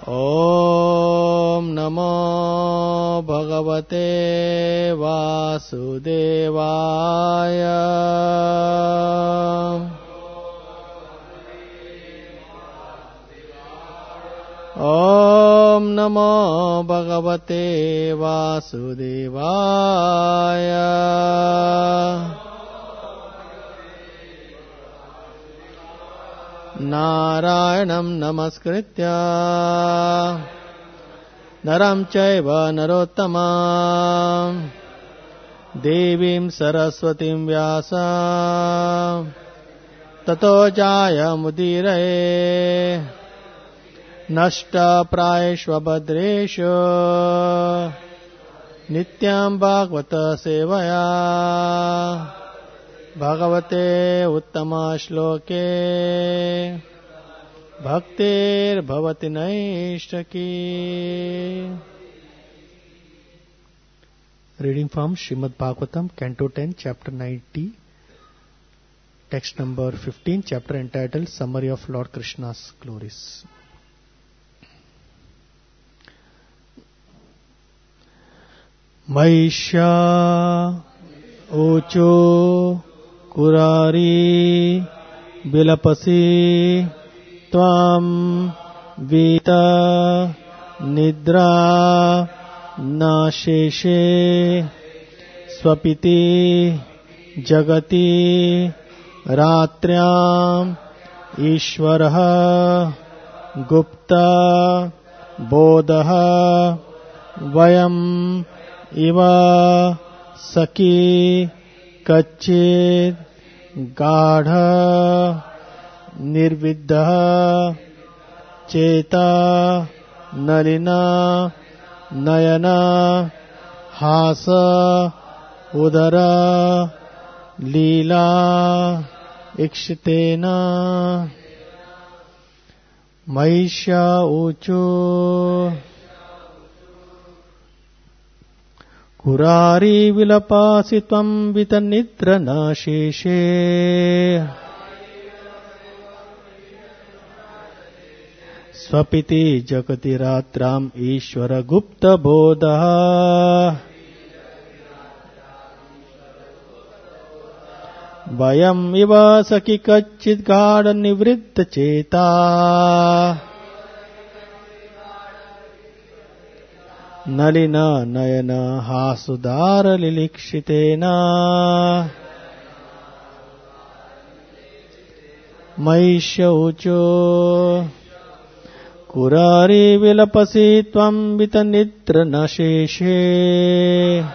ॐ नमो भगवते वासुदेवाय। ॐ नमो भगवते वासुदेवाय। नारायणं नमस्कृत्य नरं चैव नरोत्तमं देवीं सरस्वतीं व्यासं ततो जायमुदीरये। नष्टप्रायेष्वभद्रेषु नित्यं भागवत सेवया भगवते उत्तमश्लोके भक्तिर्भवति नैष्ठकी। Reading from Srimad Bhagavatam, Canto 10, Chapter 90, Text number 15, Chapter entitled Summary of Lord Krishna's Glories. Maisha Ocho Kurari Bilapasi Tvam Vita Nidra Nasheshe Swapiti Jagati Ratriam Ishvaraha Gupta Bodha Vayam Iva Saki Kachit Gadha Nirvidha Cheta Nalina Nayana Hasa Udara Leela Ikshitena Maisha Uchu Kurari Vilapasitvam Vitanitra Nasheshe Swapiti Jagati Ratram Ishvara Gupta Bodha Vayam Iva Saki Kachit Gada Nivritta Cheta Nalina Nayana Hasudara Lilikshitena Maisha Ucho Kurari Vilapasi Tvam Vitanitra Nasheshe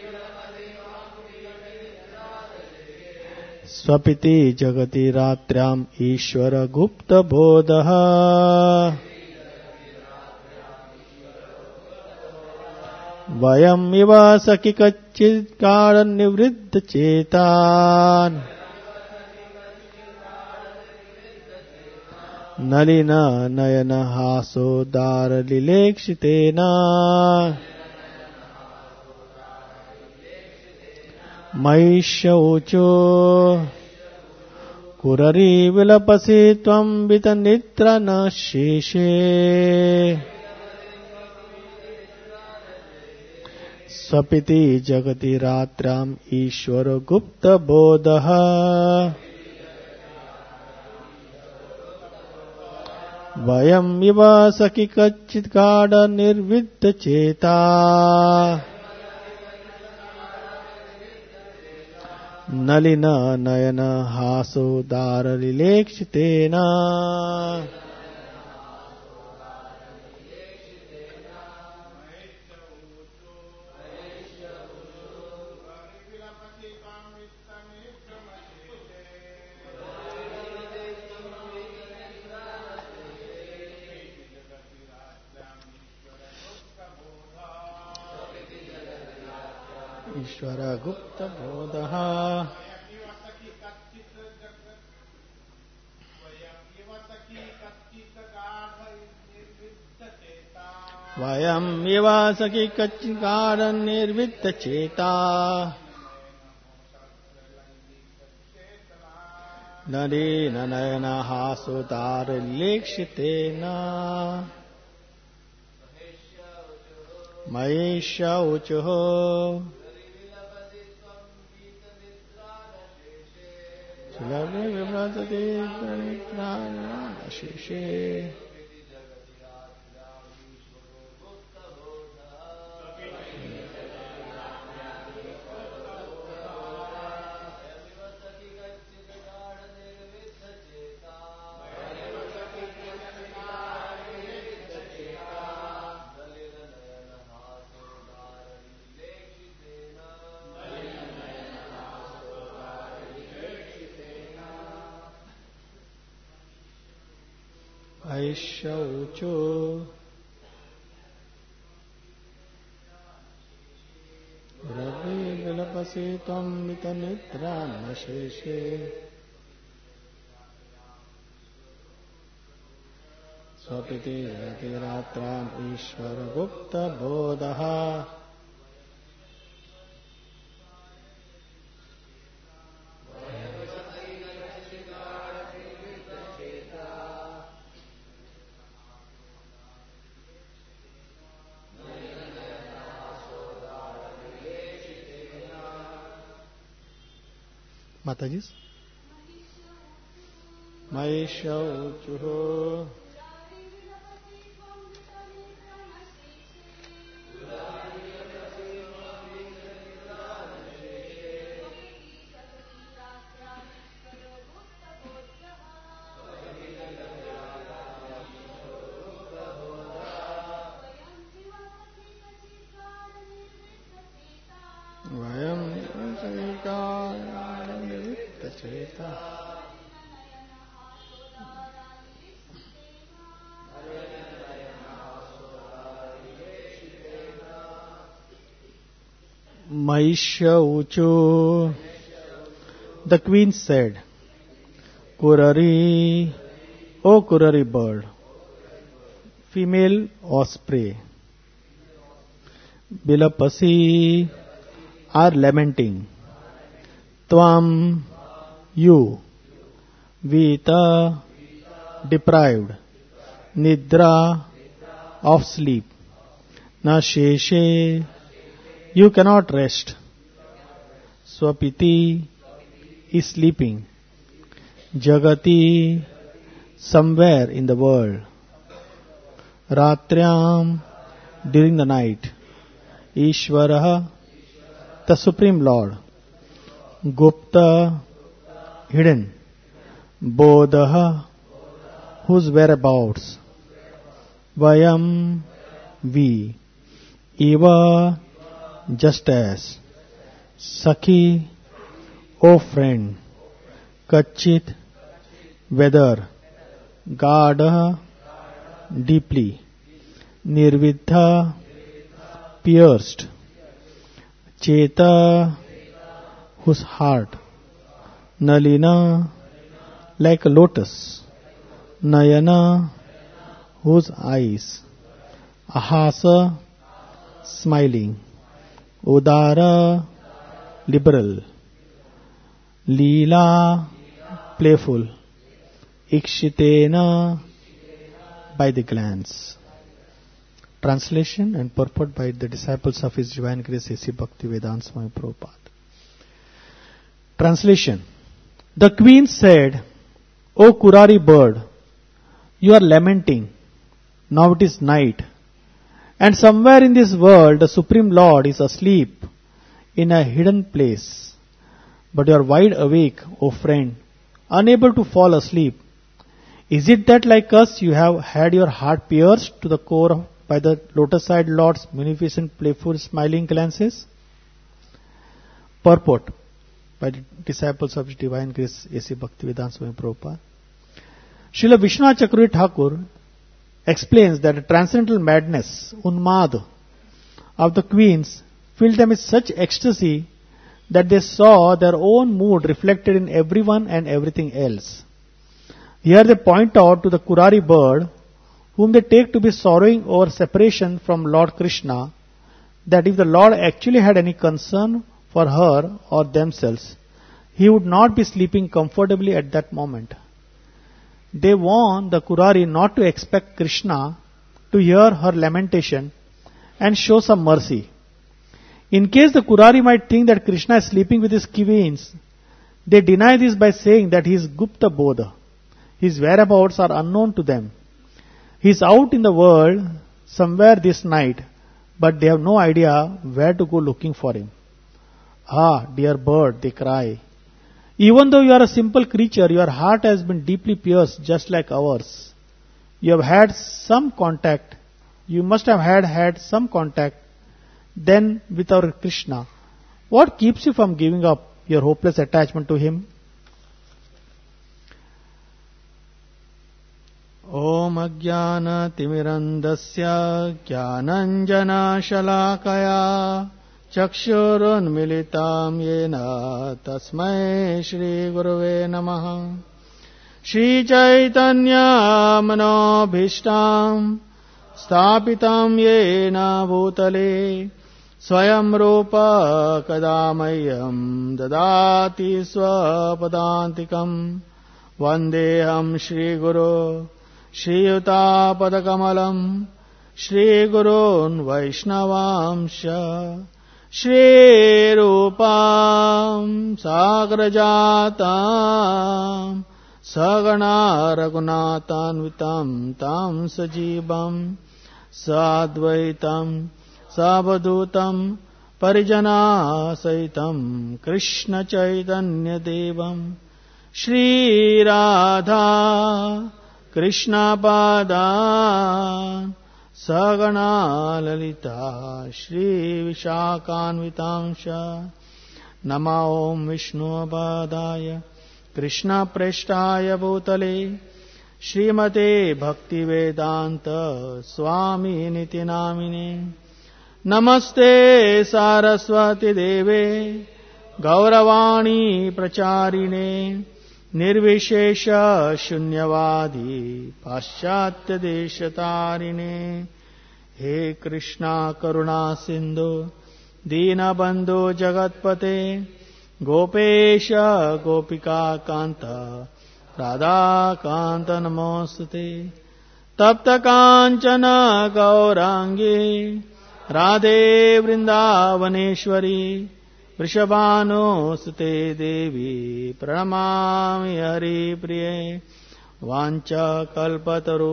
Swapiti Jagati Ratriam Ishvara Gupta Bodha Vayam Iva Saki Kachit Kara Nivriddha Chetan Nalina Nayana Haso Dara Lilekshitena Maisha Ucho Kurari Vilapasi Tvam Vitanitra Nasheshe Swapiti Jagati Ratram Ishvara Gupta Bodha Vayam Iva Saki Kachit Gada Nirvidha Cheta Nalina Nayana Haso Dara Lilekshitena Ishvara Gupta Bodha Vayam Iva Saki Kachikara Nirvitta Cheta Nadi Nanayana Hasudara Lekshitena Maisha uchuho Chilavne vibhratati pranitnana ashishe Aisha ucho Ravi vilapasi tvam mitanitra nasheshe Swapiti ratiratram Ishvara Gupta Bodha Mataji's Maisha uchuho Vayam Sanikaya Nivitacheta Maisha uchu The queen said, Kurari, O Kurari bird, female osprey, Bilapasi are lamenting. Tvam, you, Vita, deprived, Nidra, of sleep, Na Sheshe, you cannot rest, Swapiti is sleeping, Jagati, somewhere in the world, Ratryam, during the night, Ishvaraha, the Supreme Lord, Gupta, hidden, Bodha, whose whereabouts, Vayam, we, Eva, just as, Sakhi, O friend, Kachit, whether, Gada, deeply, Nirvidha, pierced, Cheta, whose heart, Nalina, like a lotus, Nayana, whose eyes, Ahasa, smiling, Udara, liberal, Leela, playful, Ikshitena, by the glance. Translation and purport by the disciples of His Divine Grace A.C. Bhaktivedanta Swami Prabhupada. Translation. The queen said, O Kurari bird, you are lamenting. Now it is night. And somewhere in this world the Supreme Lord is asleep in a hidden place. But you are wide awake, O friend, unable to fall asleep. Is it that like us you have had your heart pierced to the core by the lotus-eyed Lord's munificent, playful, smiling glances? Purport by the disciples of His Divine Grace A.C. Bhaktivedanta Swami Prabhupada. Srila Vishwanath Chakravarti Thakur explains that the transcendental madness, unmad, of the queens filled them with such ecstasy that they saw their own mood reflected in everyone and everything else. Here they point out to the Kurari bird, whom they take to be sorrowing over separation from Lord Krishna, that if the Lord actually had any concern for her or themselves, He would not be sleeping comfortably at that moment. They warn the Kurari not to expect Krishna to hear her lamentation and show some mercy. In case the Kurari might think that Krishna is sleeping with his queens, they deny this by saying that he is Gupta Bodha. His whereabouts are unknown to them. He is out in the world somewhere this night, but they have no idea where to go looking for him. Ah, dear bird, they cry. Even though you are a simple creature, your heart has been deeply pierced just like ours. You have had some contact. You must have had some contact then with our Krishna. What keeps you from giving up your hopeless attachment to him? Om Ajnana Timirandasya Jnananjana Shalakaya Chakshurun Militam Yena Tasmai Shri Gurave Namaha Shri Chaitanya Manobhishtam Sthapitam Yena Bhutale Swayam Rupa Kadamayam Dadati Swapadantikam Vandeham Shri Guru Shri Yuta Padakamalam Shri Gurun Vaishnavamsha Shri Rupam Sagrajatam Sagana Raghunathanvitam Tam Sajibam Sadvaitam Sabhadutam Parijana Saitam Krishna Chaitanya Devam Shri Radha Krishna Padan Sagana Lalita Shri Vishakhanvitamsha Nama Om Vishnu Padaya Krishna Preshtaya Bhutale Srimate Bhakti Vedanta Swami Niti Namine Namaste Saraswati Deve Gauravani Pracharine Nirvishesha Shunyavadi Paschatya Deshatarine He Krishna Karuna Sindhu Deenabandhu Jagatpate Gopesha Gopika Kanta Radha Kanta Namostate Tapta Kanchana Gaurangi Radhe Vrindavaneshwari Vrishabhano Sute Devi Pranamami Hari Priye Vancha Kalpataru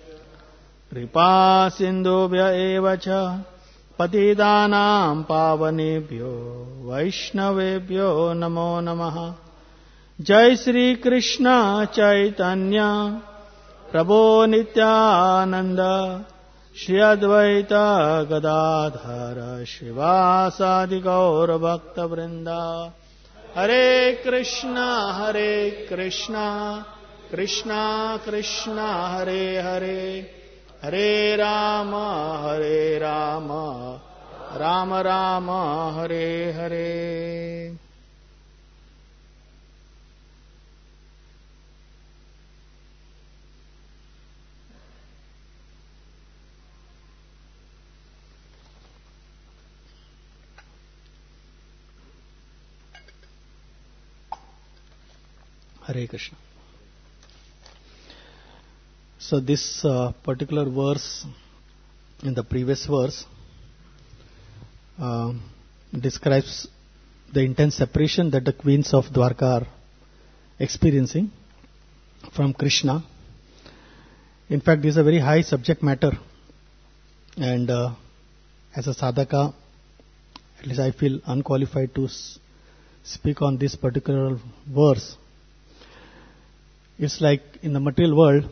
Kripa Sindhubhya Evacha Patidanam Pavanebhyo Vaishnavebhyo Namo Namaha Jai Sri Krishna Chaitanya Prabhu Nityananda Shri Advaita Gadadhara Shivasadi Gaura Bhakta Vrinda Hare Krishna Krishna Krishna Hare Hare Hare Rama Rama Rama Hare Hare. Hare Krishna. So this particular verse in the previous verse describes the intense separation that the queens of Dwarka are experiencing from Krishna. In fact, this is a very high subject matter, and as a sadhaka, at least I feel unqualified to speak on this particular verse. It's like in the material world,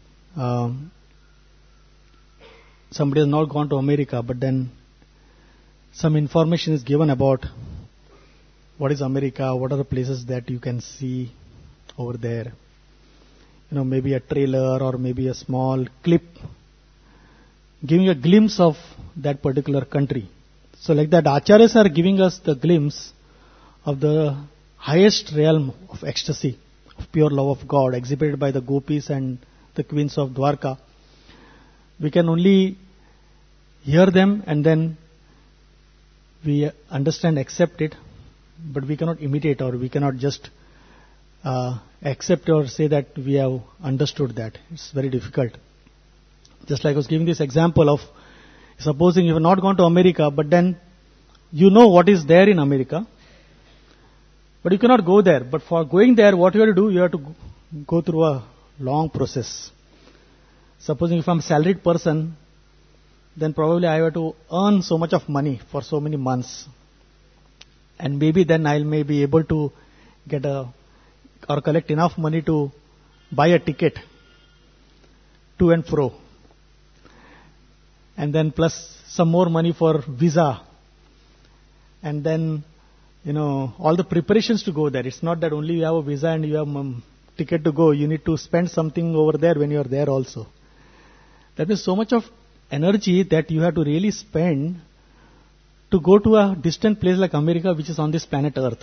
somebody has not gone to America, but then some information is given about what is America, what are the places that you can see over there. Maybe a trailer or maybe a small clip giving a glimpse of that particular country. So like that, Acharyas are giving us the glimpse of the highest realm of ecstasy, of pure love of God, exhibited by the gopis and the queens of Dwarka. We can only hear them and then we understand, accept it, but we cannot imitate, or we cannot just accept or say that we have understood that. It's very difficult. Just like I was giving this example of, Supposing you have not gone to America, but then you know what is there in America, but you cannot go there. But for going there, what you have to do, you have to go through a long process. Supposing if I'm a salaried person, then probably I have to earn so much of money for so many months. And maybe then I may be able to get or collect enough money to buy a ticket to and fro. And then plus some more money for visa. And then, all the preparations to go there. It's not that only you have a visa and you have a ticket to go. You need to spend something over there when you are there also. That is so much of energy that you have to really spend to go to a distant place like America, which is on this planet Earth.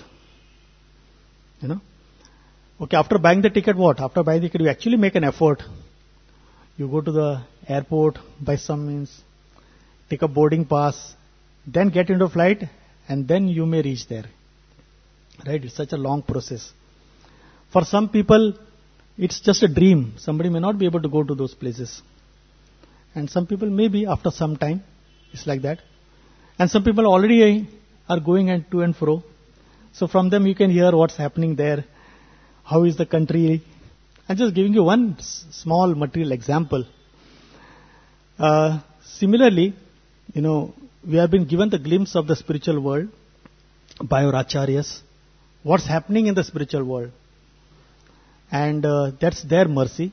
Okay, after buying the ticket, what? After buying the ticket, you actually make an effort. You go to the airport by some means, take a boarding pass, then get into a flight, and then you may reach there. Right? It's such a long process. For some people, it's just a dream. Somebody may not be able to go to those places. And some people maybe after some time, it's like that. And some people already are going to and fro. So from them you can hear what's happening there. How is the country? I'm just giving you one small material example. Similarly, we have been given the glimpse of the spiritual world by our acharyas. What's happening in the spiritual world. And that's their mercy.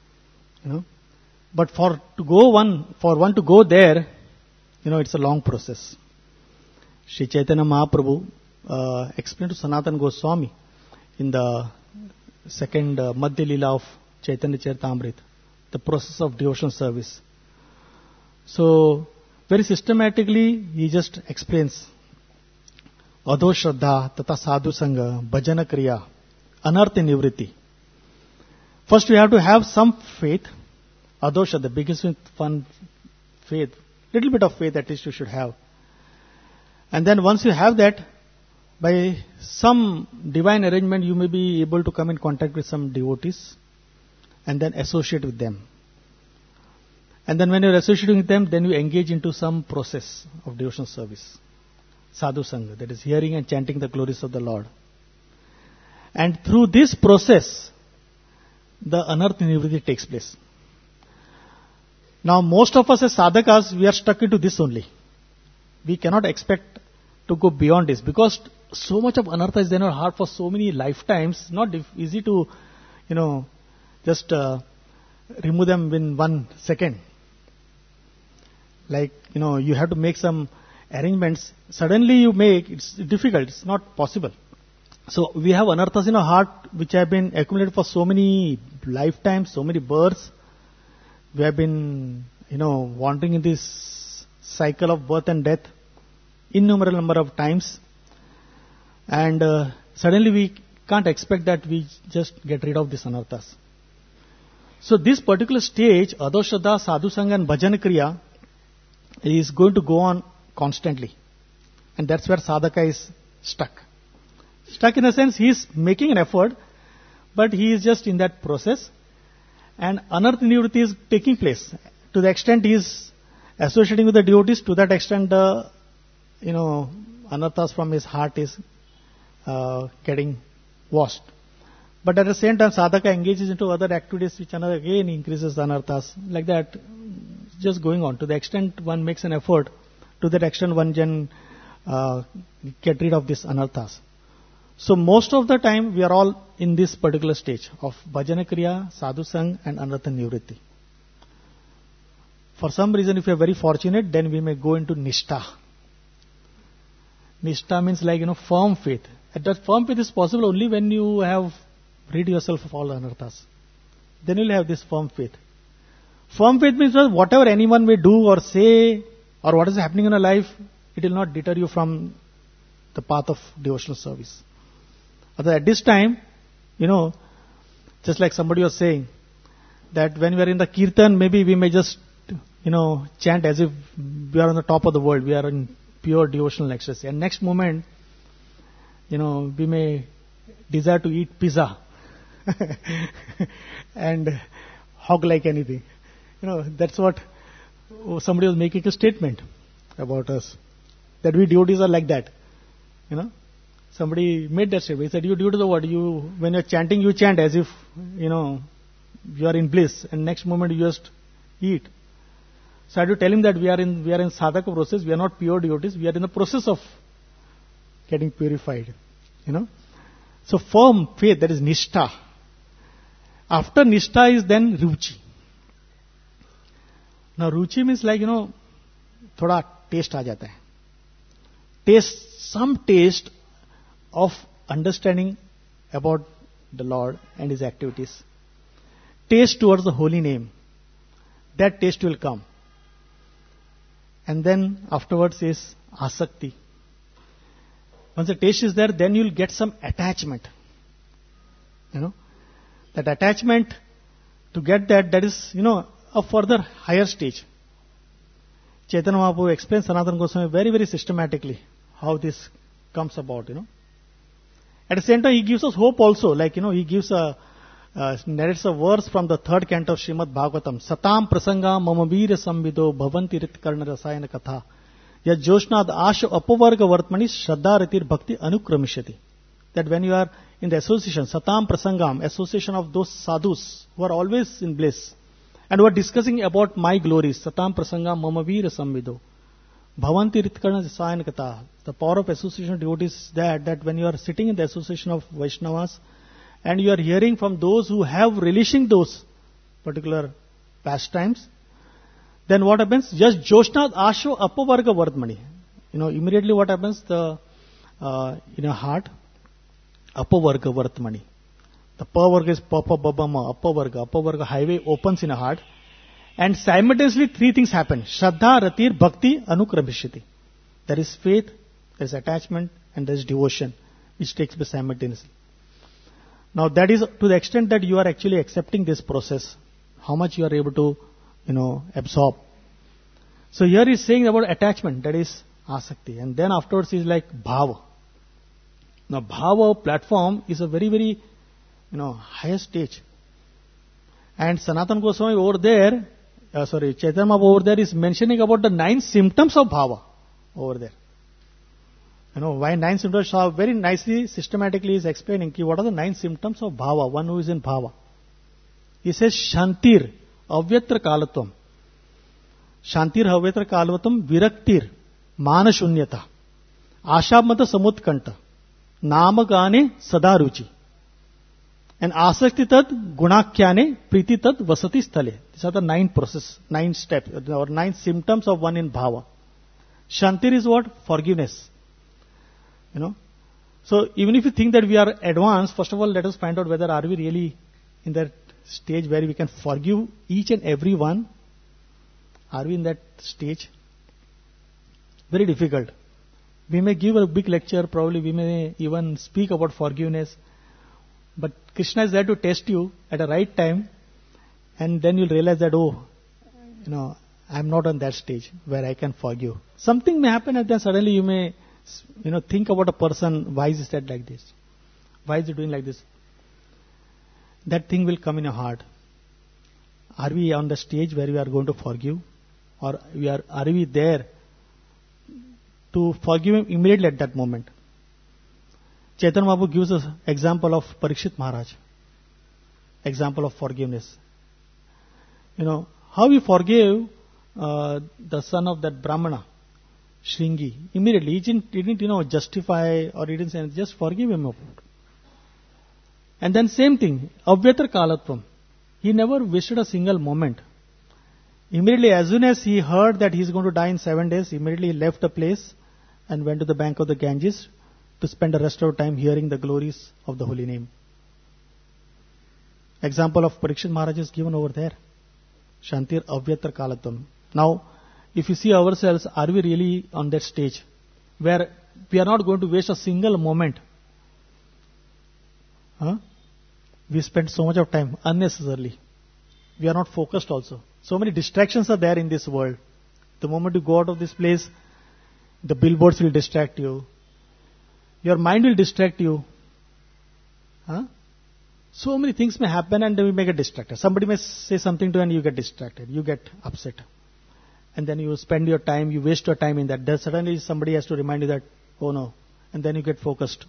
But for one to go there, it's a long process. Sri Chaitanya Mahaprabhu explained to Sanatana Goswami in the second Madhya Leela of Chaitanya Charitamrita, the process of devotional service. So, very systematically, he just explains Adho Shraddha, Tata Sadhu Sangha, Bhajana Kriya, Anartha Nivritti. First, we have to have some faith. Adho Shraddha, biggest fun faith. Little bit of faith at least you should have. And then once you have that, by some divine arrangement, you may be able to come in contact with some devotees and then associate with them. And then when you're associating with them, then you engage into some process of devotional service. Sadhu Sangha, that is hearing and chanting the glories of the Lord. And through this process, the Anartha Nivritti takes place. Now most of us as sadhakas, we are stuck into this only. We cannot expect to go beyond this because so much of anartha is there in our heart for so many lifetimes. Not easy to, just remove them in 1 second. Like, you have to make some arrangements. Suddenly you make, it's difficult, it's not possible. So we have anarthas in our heart which have been accumulated for so many lifetimes, so many births. We have been, wandering in this cycle of birth and death innumerable number of times. And suddenly we can't expect that we just get rid of these anarthas. So this particular stage, Adho Shraddha, Sadhu Sangha and Bhajan Kriya is going to go on constantly. And that's where sadhaka is stuck. Stuck in a sense, he is making an effort, but he is just in that process. And Anartha Nivritti is taking place. To the extent he is associating with the devotees, to that extent anarthas from his heart is getting washed. But at the same time, sadhaka engages into other activities which again increases the anarthas. Like that, just going on. To the extent one makes an effort, to that extent one can get rid of these anarthas. So most of the time we are all in this particular stage of Bhajana Kriya, Sadhu Sangha and Anartha Nivritti. For some reason, if we are very fortunate, then we may go into Nishtha. Nishtha means like, firm faith. And that firm faith is possible only when you have rid yourself of all anarthas. Then you will have this firm faith. Firm faith means that whatever anyone may do or say or what is happening in your life, it will not deter you from the path of devotional service. Although at this time, just like somebody was saying, that when we are in the kirtan, maybe we may just, chant as if we are on the top of the world. We are in pure devotional ecstasy. And next moment, we may desire to eat pizza and hog like anything. That's what somebody was making a statement about us, that we devotees are like that. You know, somebody made that statement. He said, you devotees are what? When you're chanting, you chant as if, you are in bliss, and next moment you just eat. So I had to tell him that we are in sadhaka process. We are not pure devotees. We are in the process of getting purified. So firm faith, that is nishtha. After nishtha is then ruchi. Now ruchi means like, thoda taste aa jata hai. Some taste of understanding about the Lord and His activities. Taste towards the holy name. That taste will come. And then afterwards is asakti. Once the taste is there, then you'll get some attachment. That attachment, to get that is, a further higher stage. Chaitanya Mahaprabhu explains Sanatana Goswami very, very systematically how this comes about, At the same time, he gives us hope also. Like, he gives narrates a verse from the 3rd canto of Srimad Bhagavatam. Satam prasanga mamavir samvido bhavanti ritkarna rasayana katha. Ya joshnad asha apavarga vartmani shraddha ratir bhakti anukramishati. That when you are in the association, satam prasangam, association of those sadhus who are always in bliss, and who are discussing about my glories, satam prasangam mamavir samvido. Bhavanti ritkarna rasayana katha. The power of association of devotees is that when you are sitting in the association of Vaishnavas, and you are hearing from those who have relishing those particular pastimes, then what happens? Just Joshnad Asho Apavarga Vardmani. Immediately what happens? In a heart, Apavarga Vardmani. The Pavarga is Papa Babama, Apavarga highway opens in a heart, and simultaneously 3 things happen. Shraddha, Ratir, Bhakti, Anukramishiti. There is faith, there is attachment, and there is devotion, which takes place simultaneously. Now that is to the extent that you are actually accepting this process, how much you are able to, absorb. So here he is saying about attachment, that is asakti. And then afterwards is like bhava. Now bhava platform is a very, very, higher stage. And Sanatana Goswami over there, Chaitanya Mahaprabhu over there is mentioning about the 9 symptoms of bhava over there. Why 9 symptoms? So very nicely, systematically is explaining what are the 9 symptoms of bhava, one who is in bhava. He says, Shantir, avyatra kalatvam. Shantir, avyatra kalatvam, viraktir, manashunyata, ashamata samutkanta, namagane sadaruchi, and asakti tad gunakyane priti tad vasati sthale. These are the 9 steps, or 9 symptoms of one in bhava. Shantir is what? Forgiveness. So even if you think that we are advanced, first of all, let us find out whether are we really in that stage where we can forgive each and every one. Are we in that stage? Very difficult. We may give a big lecture, probably we may even speak about forgiveness, but Krishna is there to test you at a right time, and then you'll realize that, I'm not on that stage where I can forgive. Something may happen, and then suddenly you may think about a person, why is he said like this? Why is he doing like this? That thing will come in your heart. Are we on the stage where we are going to forgive? Or are we there to forgive him immediately at that moment? Chaitanya Mahaprabhu gives us example of Parikshit Maharaj. Example of forgiveness. How he forgave the son of that Brahmana, Shringi. Immediately, he didn't justify, or he didn't say, just forgive him. And then same thing, Avyatra Kalatvam. He never wasted a single moment. Immediately, as soon as he heard that he is going to die in 7 days, immediately he left the place and went to the bank of the Ganges to spend the rest of the time hearing the glories of the holy name. Example of Parikshit Maharaj is given over there. Shantir Avyatra Kalatvam. Now, if you see ourselves, are we really on that stage where we are not going to waste a single moment? We spend so much of time unnecessarily. We are not focused also. So many distractions are there in this world. The moment you go out of this place, the billboards will distract you. Your mind will distract you. So many things may happen and we may get distracted. Somebody may say something to you and you get distracted. You get upset. and then you spend your time, you waste your time in that. Then suddenly somebody has to remind you that, oh no, and then you get focused.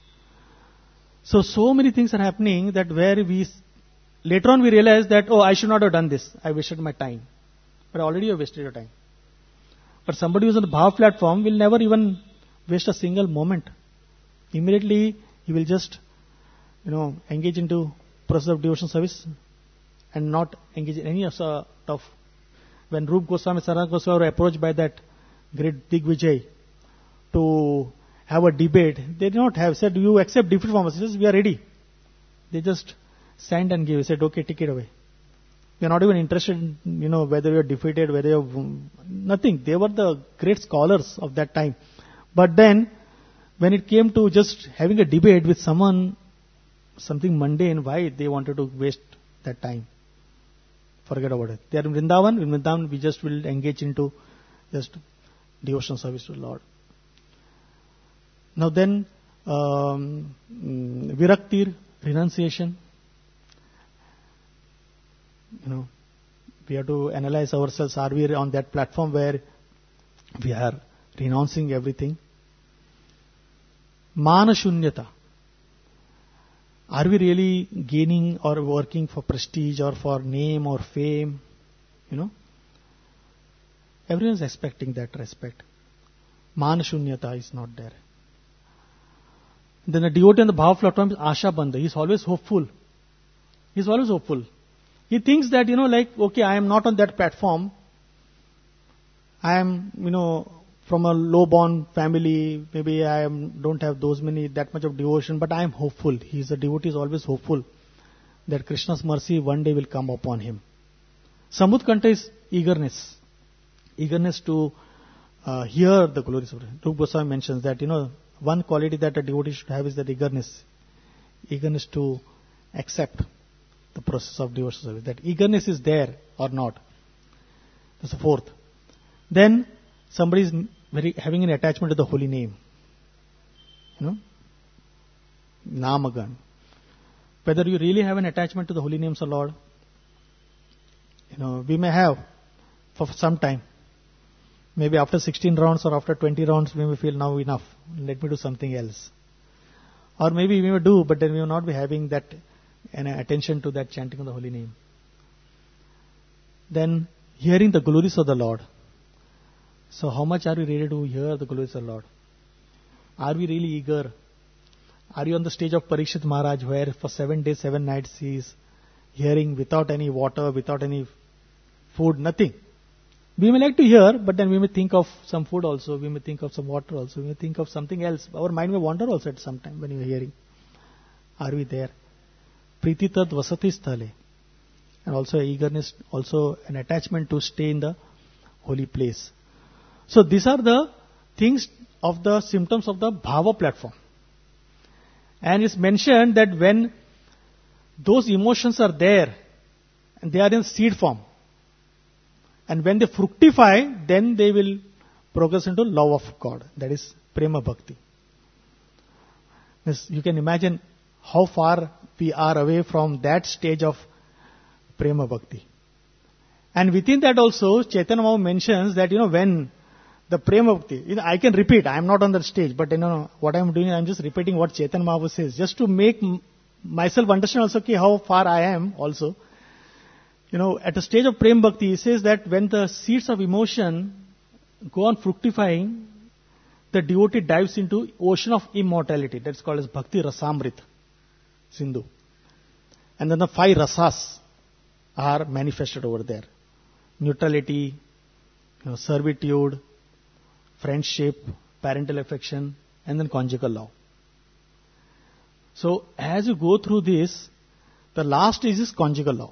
So many things are happening that where later on we realize that, oh, I should not have done this. I wasted my time. But already you wasted your time. But somebody who's on the Bhava platform will never even waste a single moment. Immediately he will just, engage into process of devotion service and not engage in any sort of. When Rup Goswami, Sanatana Goswami were approached by that great Digvijay to have a debate, they did not have said, you accept defeat from us. He says, we are ready. They just signed and gave. Said, okay, take it away. We are not even interested in, whether you are defeated, whether you are, nothing. They were the great scholars of that time. But then, when it came to just having a debate with someone, something mundane, why they wanted to waste that time? Forget about it. They are in Vrindavan. In Vrindavan, we just will engage into just devotional service to the Lord. Now then, viraktir, renunciation. We have to analyze ourselves. Are we on that platform where we are renouncing everything? Mana shunyata. Are we really gaining or working for prestige or for name or fame? Everyone is expecting that respect. Mana shunyata is not there. Then the devotee on the Bhava platform is Asha Bandha. He is always hopeful. He is always hopeful. He thinks that, okay, I am not on that platform. I am, from a low-born family. Maybe I don't have that much of devotion, but I am hopeful. The devotee is always hopeful that Krishna's mercy one day will come upon him. Samudkanta is eagerness. Eagerness to hear the glories of Rupa Goswami mentions that, one quality that a devotee should have is that eagerness. Eagerness to accept the process of devotional service. That eagerness is there or not. That's the fourth. Then somebody is having an attachment to the holy name. Namagan. Whether you really have an attachment to the holy names of Lord, we may have for some time. Maybe after 16 rounds or after 20 rounds, we may feel now enough. Let me do something else. Or maybe we may do, but then we will not be having that attention to that chanting of the holy name. Then hearing the glories of the Lord. So how much are we ready to hear the glories of the Lord? Are we really eager? Are you on the stage of Parikshit Maharaj where for 7 days, 7 nights he is hearing without any water, without any food, nothing? We may like to hear, but then we may think of some food also, we may think of some water also, we may think of something else. Our mind may wander also at some time when you are hearing. Are we there? Priti tad vasati sthale. And also eagerness, also an attachment to stay in the holy place. So these are the things of the symptoms of the Bhava platform. And it's mentioned that when those emotions are there, and they are in seed form, and when they fructify, then they will progress into love of God. That is Prema Bhakti. Yes, you can imagine how far we are away from that stage of Prema Bhakti. And within that also, Chaitanya Mahaprabhu mentions that, when the Prema Bhakti, I can repeat, I am not on that stage, but what I am doing, I am just repeating what Chaitanya Mahaprabhu says, just to make myself understand also how far I am also. At a stage of Prem Bhakti, he says that when the seeds of emotion go on fructifying, the devotee dives into ocean of immortality. That's called as Bhakti Rasamrit Sindhu. And then the 5 rasas are manifested over there. Neutrality, servitude, friendship, parental affection, and then conjugal love. So as you go through this, the last is conjugal love.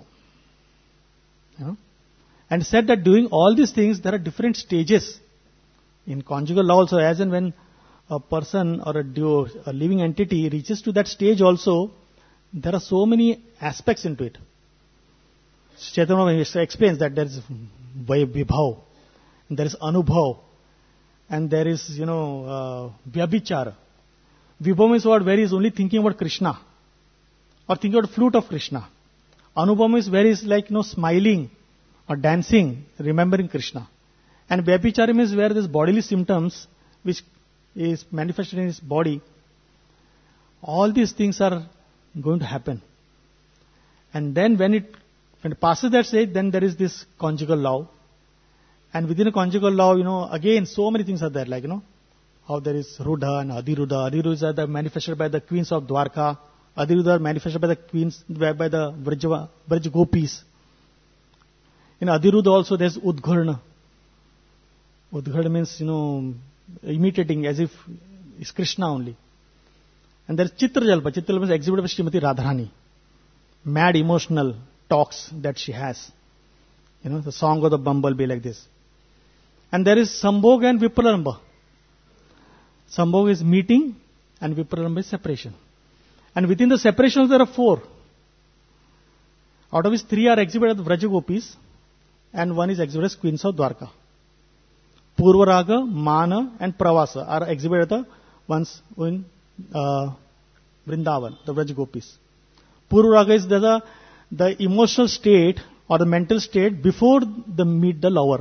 And said that during all these things, there are different stages. In conjugal law also, as and when a person or a living entity reaches to that stage also, there are so many aspects into it. Chaitanya explains that there is vibhav, and there is anubhav, and there is, vyabhichara. Vibhav is where he is only thinking about Krishna, or thinking about the flute of Krishna. Anubhav is where he is smiling or dancing, remembering Krishna. And Vyabhicharam is where these bodily symptoms, which is manifested in his body, all these things are going to happen. And then when it passes that stage, then there is this conjugal love. And within a conjugal love, again, so many things are there, like, how there is Rudha and Adhiruddha. Adhiruddha are manifested by the queens of Dwarka. Adhiruddha are manifested by the queens, by the Vraj Gopis. In Adhiruddha also there's Udgharna. Udgharna means, imitating as if it's Krishna only. And there's Chitrajalpa. Chitrajalpa is exhibited by Srimati Radharani. Mad emotional talks that she has. The song of the bumblebee like this. And there is Sambhog and Vipralamba. Sambhog is meeting and Vipralamba is separation. And within the separations there are 4. Out of which 3 are exhibited as Vrajagopis and 1 is exhibited as Queens of Dwarka. Purvaraga, Mana and Pravasa are exhibited as the ones in Vrindavan, the Vrajagopis. Purvaraga is the emotional state or the mental state before they meet the lover.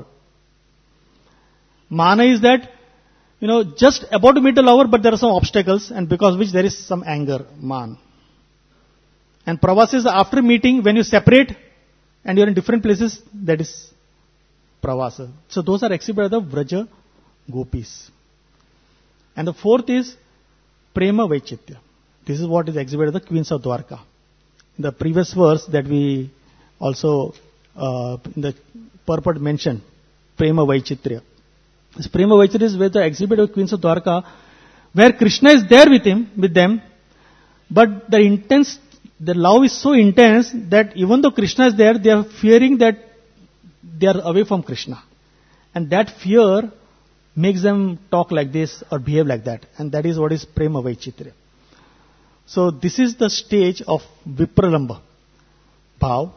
Mana is that, just about to meet the lover, but there are some obstacles, and because which there is some anger, man. And Pravasa is after meeting, when you separate and you're in different places, that is Pravasa. So those are exhibited as the Vraja Gopis. And the 4th is Prema Vaichitya. This is what is exhibited as the Queens of Dwarka. In the previous verse that we also in the purport mentioned, Prema Vaichitya. This Prema Vaichitya is where the exhibit of Queens of Dwarka, where Krishna is there with them, but the love is so intense that even though Krishna is there, they are fearing that they are away from Krishna. And that fear makes them talk like this or behave like that. And that is what is Prema Vaichitya. So this is the stage of Vipralamba Bhav.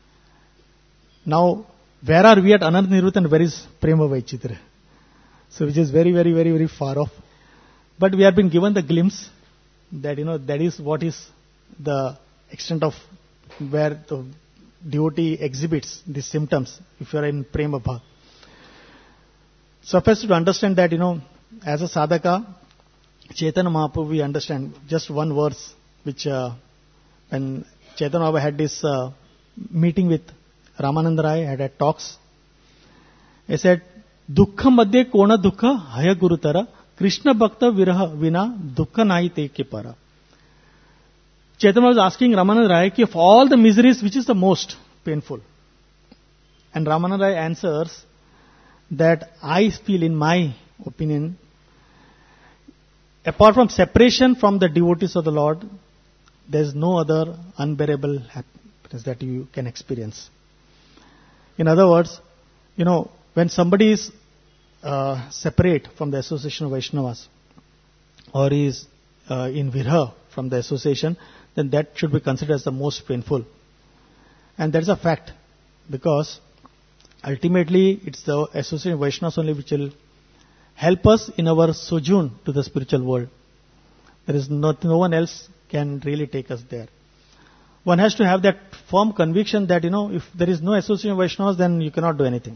Now, where are we at Ananta Nirvrit and where is Prema Vaichitya? So which is very, very, very, very far off. But we have been given the glimpse that, that is what is the extent of where the devotee exhibits these symptoms if you are in Prema Bhav. Suffice to understand that, as a sadhaka, Chaitanya Mahaprabhu, we understand just one verse which when Chaitanya Mahaprabhu had this meeting with Ramananda Rai, had talks, he said, Dukkha madhye kona dukkha haya gurutara Krishna bhakta viraha vina dukkha nahi te ke para. Chaitanya was asking Ramananda Rai, of all the miseries, which is the most painful? And Ramananda Rai answers that I feel, in my opinion, apart from separation from the devotees of the Lord, there is no other unbearable happiness that you can experience. In other words, when somebody is separate from the association of Vaishnavas, or is in Virha from the association, then that should be considered as the most painful. And that is a fact, because ultimately it's the association of Vaishnavas only which will help us in our sojourn to the spiritual world. There is no one else can really take us there. One has to have that firm conviction that, if there is no association of Vaishnavas, then you cannot do anything.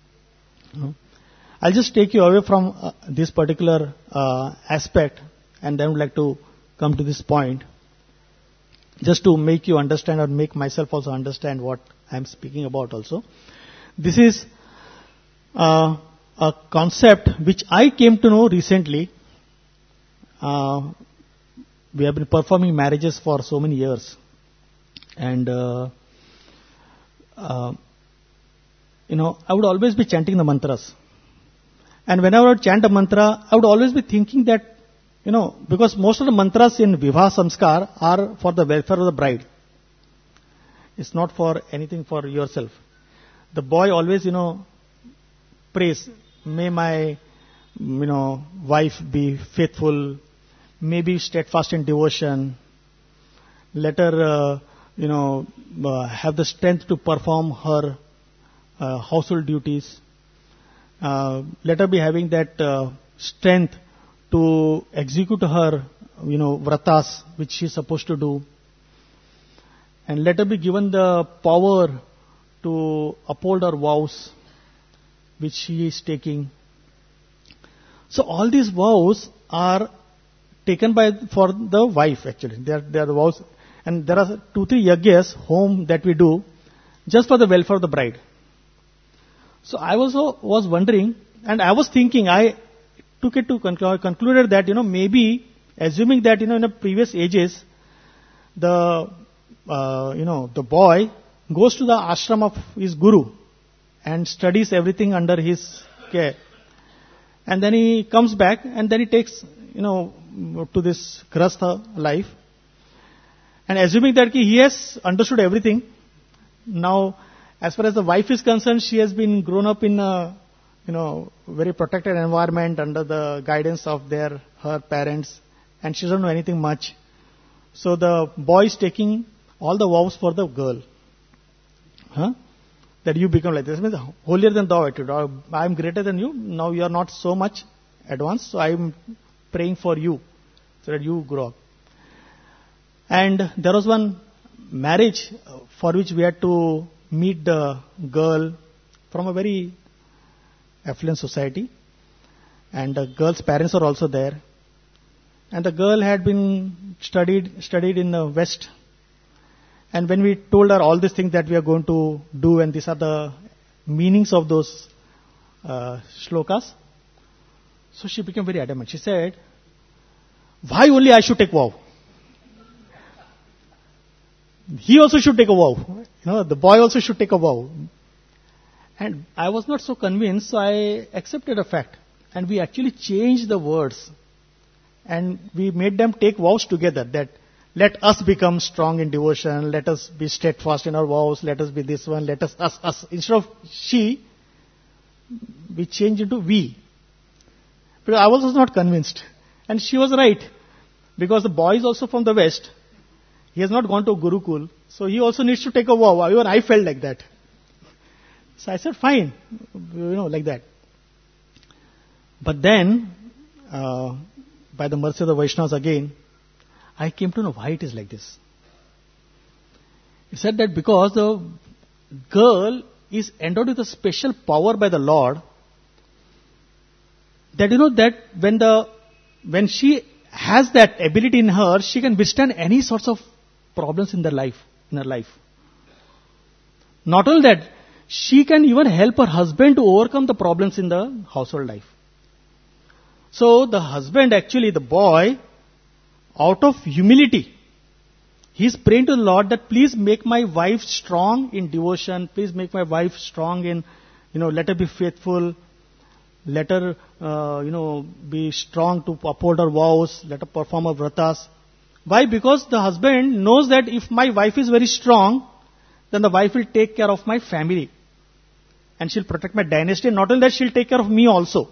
I'll just take you away from this particular aspect, and then would like to come to this point, just to make you understand or make myself also understand what I'm speaking about also. This is a concept which I came to know recently. We have been performing marriages for so many years. And, I would always be chanting the mantras. And whenever I would chant a mantra, I would always be thinking that, because most of the mantras in Vivah Samskar are for the welfare of the bride. It's not for anything for yourself. The boy always, prays, may my, wife be faithful, may be steadfast in devotion, let her, have the strength to perform her household duties, let her be having that strength to execute her, vratas which she is supposed to do, and let her be given the power to uphold her vows, which she is taking. So all these vows are taken for the wife actually. They are the vows, and there are 2-3 yagyas home that we do just for the welfare of the bride. So I also was wondering, and I was thinking, I took it to concluded that maybe assuming that in the previous ages the the boy goes to the ashram of his guru and studies everything under his care, and then he comes back and then he takes to this grastha life, and assuming that he has understood everything. Now as far as the wife is concerned, she has been grown up in a very protected environment under the guidance of her parents, and she doesn't know anything much. So the boy is taking all the vows for the girl. That you become like this. It means holier than thou attitude. I am greater than you. Now you are not so much advanced, so I am praying for you so that you grow up. And there was one marriage for which we had to meet the girl from a very affluent society, and the girl's parents are also there, and the girl had been studied in the West. And when we told her all these things that we are going to do, and these are the meanings of those shlokas, so she became very adamant. She said, why only I should take vow? He also should take a vow. The boy also should take a vow. And I was not so convinced, so I accepted a fact. And we actually changed the words. And we made them take vows together, that let us become strong in devotion, let us be steadfast in our vows, let us be this one, let us. Instead of she, we changed into we. But I was also not convinced. And she was right. Because the boy is also from the West. He has not gone to Gurukul, so he also needs to take a vow. Even I felt like that. So I said, fine, like that. But then, by the mercy of the Vaishnavas again, I came to know why it is like this. He said that because the girl is endowed with a special power by the Lord, that that when she has that ability in her, she can withstand any sorts of problems in her life. Not only that, she can even help her husband to overcome the problems in the household life. So the husband, actually the boy, out of humility, he is praying to the Lord that please make my wife strong in devotion, please make my wife strong in, let her be faithful, let her, be strong to uphold her vows, let her perform her vratas. Why? Because the husband knows that if my wife is very strong, then the wife will take care of my family. And she'll protect my dynasty. And not only that, she'll take care of me also.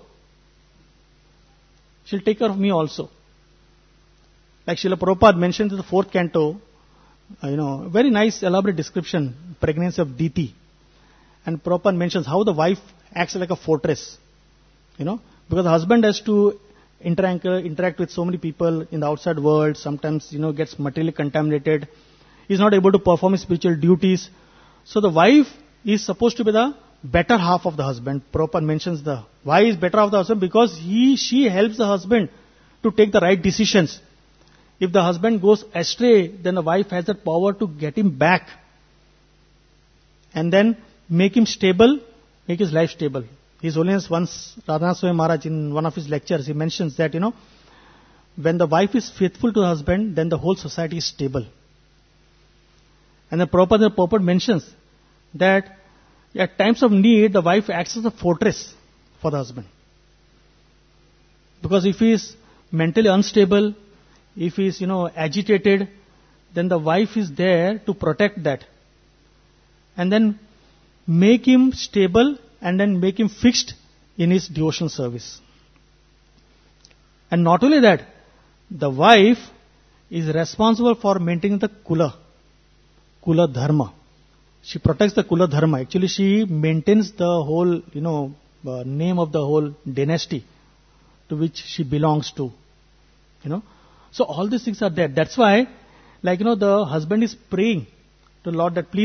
She'll take care of me also. Like Srila Prabhupada mentioned in the 4th canto, very nice elaborate description, pregnancy of Diti. And Prabhupada mentions how the wife acts like a fortress. Because the husband has to interact with so many people in the outside world, sometimes, gets materially contaminated. He's not able to perform his spiritual duties. So the wife is supposed to be the better half of the husband. Prabhupada mentions why is better half of the husband? Because she helps the husband to take the right decisions. If the husband goes astray, then the wife has that power to get him back. And then make him stable, make his life stable. His Holiness once, Radhanath Swami Maharaj, in one of his lectures, he mentions that, when the wife is faithful to the husband, then the whole society is stable. And the Prabhupada mentions that at times of need, the wife acts as a fortress for the husband. Because if he is mentally unstable, if he is, agitated, then the wife is there to protect that. And then make him stable and then make him fixed in his devotional service. And not only that, the wife is responsible for maintaining the Kula Dharma. She protects the Kula Dharma. Actually, she maintains the whole, name of the whole dynasty to which she belongs to. So all these things are there. That's why, the husband is praying to the Lord that please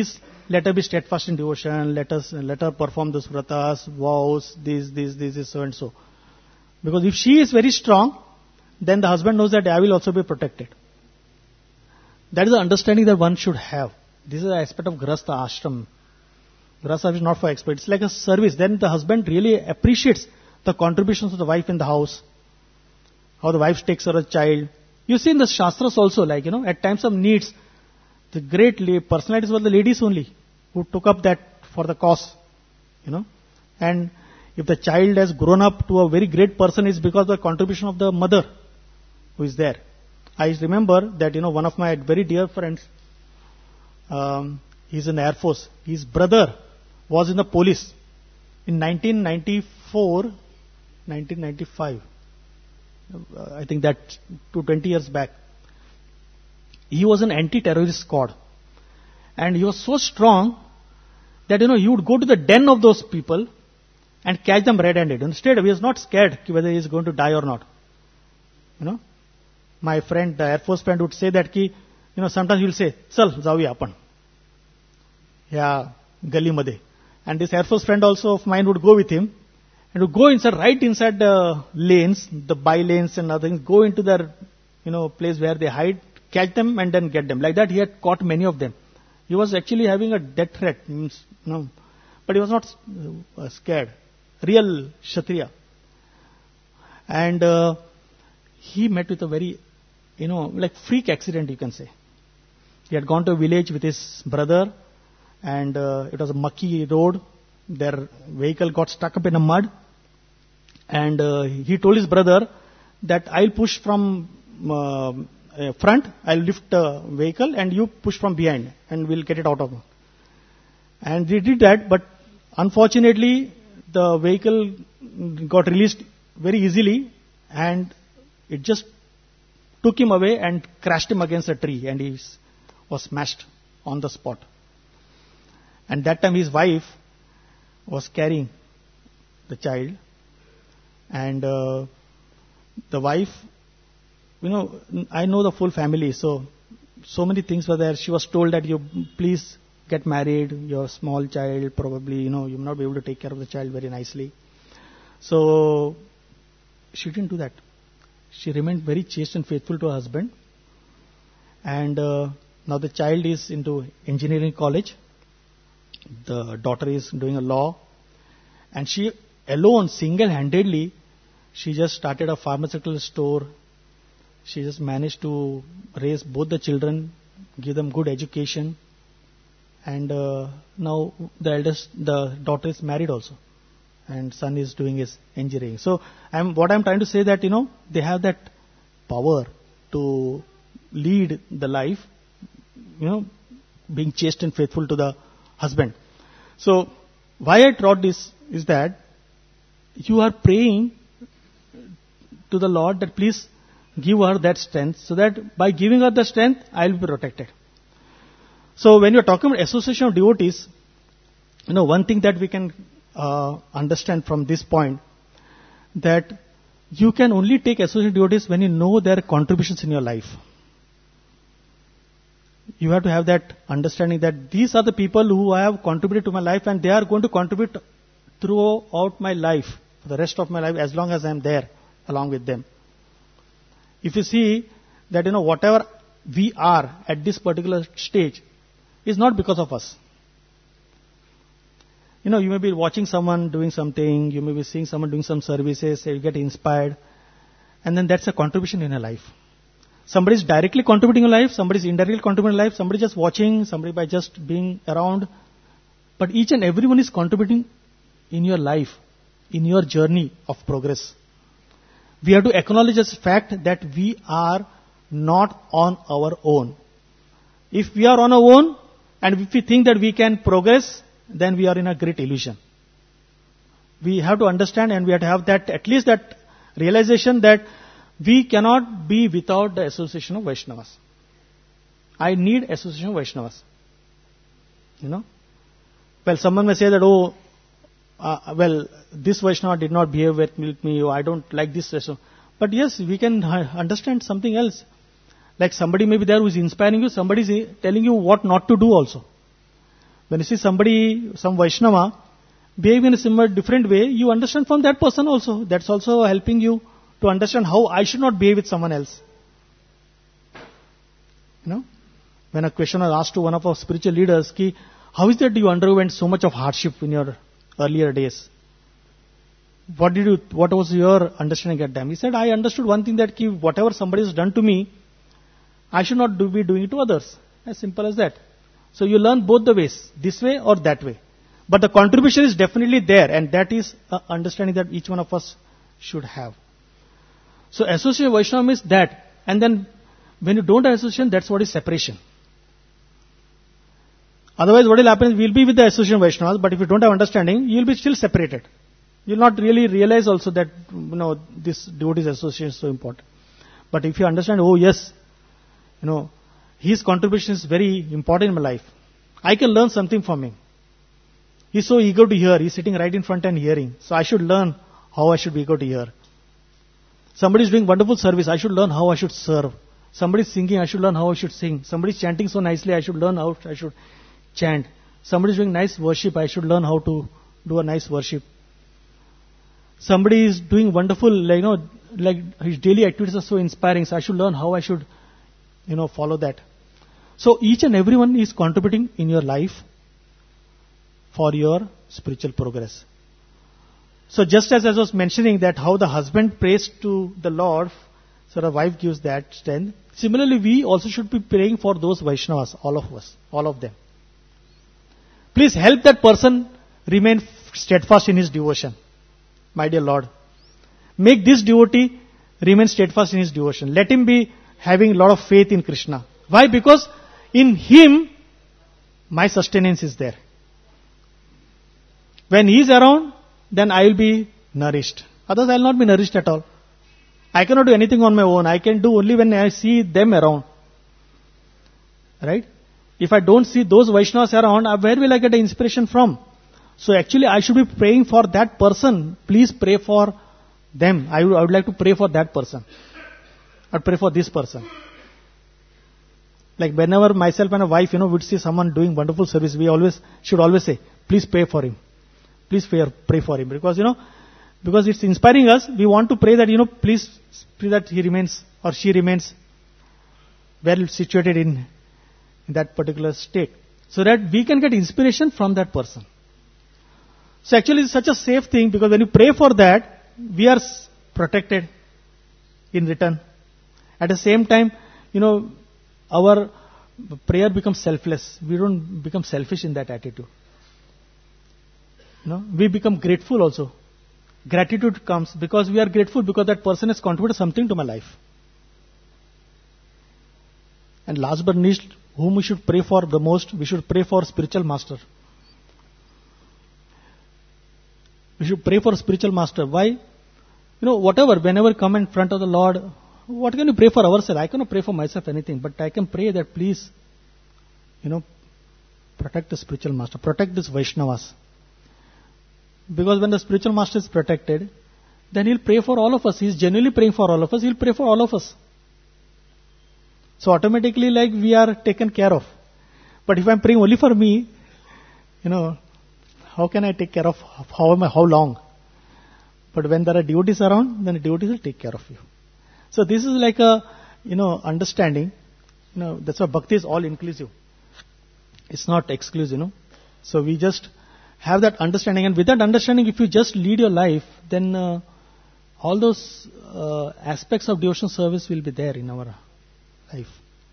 let her be steadfast in devotion, let her perform those vratas, vows, this, so and so. Because if she is very strong, then the husband knows that I will also be protected. That is the understanding that one should have. This is the aspect of Grahastha ashram. Grahastha is not for experts. It's like a service. Then the husband really appreciates the contributions of the wife in the house. How the wife takes care of the child. You see in the Shastras also, like, at times of needs, the great personalities were the ladies only who took up that for the cause. And if the child has grown up to a very great person, it's because of the contribution of the mother who is there. I remember that, one of my very dear friends, he's in the Air Force. His brother was in the police in 1995. I think that 20 years back. He was an anti-terrorist squad. And he was so strong that, he would go to the den of those people and catch them red-handed. Instead, he was not scared whether he is going to die or not. My friend, the Air Force friend, would say that, sometimes he will say, "Chal, jauya apan." Yeah, gali made. And this Air Force friend also of mine would go with him and would go inside, right inside the lanes, the by lanes and other things, go into their, place where they hide, catch them and then get them. Like that, he had caught many of them. He was actually having a death threat, but he was not scared. Real Kshatriya. And he met with a very, like freak accident, you can say. He had gone to a village with his brother, and it was a mucky road. Their vehicle got stuck up in a mud, and he told his brother that I'll push from front, I'll lift the vehicle, and you push from behind, and we'll get it out of it. And they did that, but unfortunately, the vehicle got released very easily, and it just took him away and crashed him against a tree, and he was smashed on the spot. And that time his wife was carrying the child, and the wife, I know the full family, so many things were there. She was told that you please get married, your small child, probably, you will not be able to take care of the child very nicely. So she didn't do that. She remained very chaste and faithful to her husband. And now the child is into engineering college. The daughter is doing a law. And she alone, single-handedly, she just started a pharmaceutical store. She just managed to raise both the children, give them good education. And now the daughter is married also. And son is doing his engineering. So what I'm trying to say that, they have that power to lead the life, being chaste and faithful to the husband. So why I taught this is that you are praying to the Lord that please give her that strength, so that by giving her the strength, I will be protected. So when you're talking about association of devotees, one thing that we can understand from this point, that you can only take association of devotees when you know their contributions in your life. You have to have that understanding that these are the people who have contributed to my life, and they are going to contribute throughout my life, for the rest of my life, as long as I am there along with them. If you see that, whatever we are at this particular stage is not because of us. You may be watching someone doing something, you may be seeing someone doing some services, you get inspired, and then that's a contribution in your life. Somebody is directly contributing in your life, somebody is indirectly contributing in your life, somebody just watching, somebody by just being around. But each and everyone is contributing in your life, in your journey of progress. We have to acknowledge this fact that we are not on our own. If we are on our own, and if we think that we can progress, then we are in a great illusion. We have to understand, and we have to have that, at least that realization that we cannot be without the association of Vaishnavas. I need association of Vaishnavas. Well, someone may say that, this Vaishnava did not behave with me, or I don't like this Vaishnava. But yes, we can understand something else. Like somebody may be there who is inspiring you, somebody is telling you what not to do also. When you see somebody, some Vaishnava, behave in a similar, different way, you understand from that person also. That's also helping you to understand how I should not behave with someone else. When a question was asked to one of our spiritual leaders, ki, how is that you underwent so much of hardship in your earlier days? What was your understanding at them? He said, I understood one thing, that ki, whatever somebody has done to me, I should not be doing it to others. As simple as that. So you learn both the ways, this way or that way. But the contribution is definitely there, and that is an understanding that each one of us should have. So association of Vaishnava means that. And then when you don't have association, that's what is separation. Otherwise, what will happen is, we'll be with the association of Vaishnavas, but if you don't have understanding, you'll be still separated. You'll not really realize also that, this devotee's association is so important. But if you understand, oh yes, his contribution is very important in my life. I can learn something from him. He's so eager to hear. He's sitting right in front and hearing. So I should learn how I should be eager to hear. Somebody is doing wonderful service. I should learn how I should serve. Somebody is singing. I should learn how I should sing. Somebody is chanting so nicely. I should learn how I should chant. Somebody is doing nice worship. I should learn how to do a nice worship. Somebody is doing wonderful, like his daily activities are so inspiring. So I should learn how I should, follow that. So each and everyone is contributing in your life for your spiritual progress. So just as I was mentioning that how the husband prays to the Lord, so the wife gives that strength. Similarly, we also should be praying for those Vaishnavas, all of us, all of them. Please help that person remain steadfast in his devotion. My dear Lord, make this devotee remain steadfast in his devotion. Let him be having a lot of faith in Krishna. Why? Because in him, my sustenance is there. When he is around, then I will be nourished. Otherwise, I will not be nourished at all. I cannot do anything on my own. I can do only when I see them around. Right? If I don't see those Vaishnavas around, where will I get the inspiration from? So actually, I should be praying for that person. Please pray for them. I would like to pray for that person. I would pray for this person. Like whenever myself and a wife, would see someone doing wonderful service, we should always say, please pray for him. Please pray for him. Because it's inspiring us, we want to pray that, please pray that he remains or she remains well situated in that particular state. So that we can get inspiration from that person. So actually it's such a safe thing, because when you pray for that, we are protected in return. At the same time, our prayer becomes selfless. We don't become selfish in that attitude. We become grateful also. Gratitude comes because we are grateful because that person has contributed something to my life. And last but not least, whom we should pray for the most, we should pray for spiritual master. We should pray for spiritual master. Why? Whenever come in front of the Lord, what can you pray for ourselves? I cannot pray for myself anything, but I can pray that please, protect the spiritual master, protect this Vaishnavas. Because when the spiritual master is protected, then he'll pray for all of us. He's genuinely praying for all of us. He'll pray for all of us. So automatically, we are taken care of. But if I'm praying only for me, how can I take care of how long? But when there are devotees around, then the devotees will take care of you. So this is like a, understanding. That's why bhakti is all inclusive. It's not exclusive, So we just have that understanding, and with that understanding, if you just lead your life, then all those aspects of devotional service will be there in our life.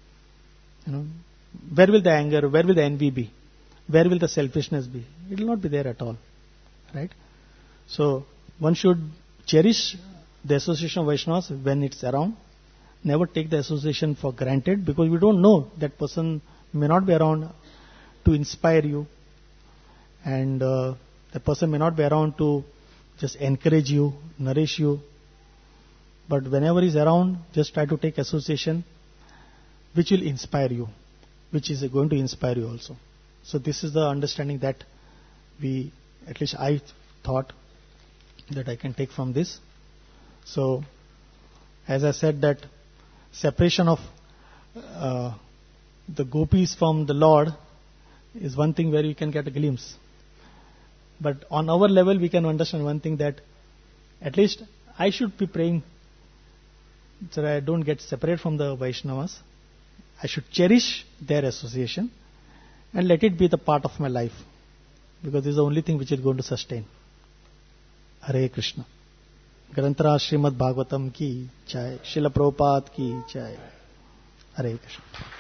Where will the anger, where will the envy be? Where will the selfishness be? It will not be there at all. Right? So one should cherish the association of Vaishnavas when it's around. Never take the association for granted, because we don't know, that person may not be around to inspire you. And the person may not be around to just encourage you, nourish you. But whenever he's around, just try to take association which will inspire you, which is going to inspire you also. So this is the understanding that at least I thought that I can take from this. So, as I said, that separation of the gopis from the Lord is one thing where you can get a glimpse. But on our level, we can understand one thing, that at least I should be praying so that I don't get separate from the Vaishnavas. I should cherish their association and let it be the part of my life, because this is the only thing which is going to sustain. Hare Krishna. Granthara Srimad Bhagavatam ki jai. Srila Prabhupada ki jai. Hare Krishna.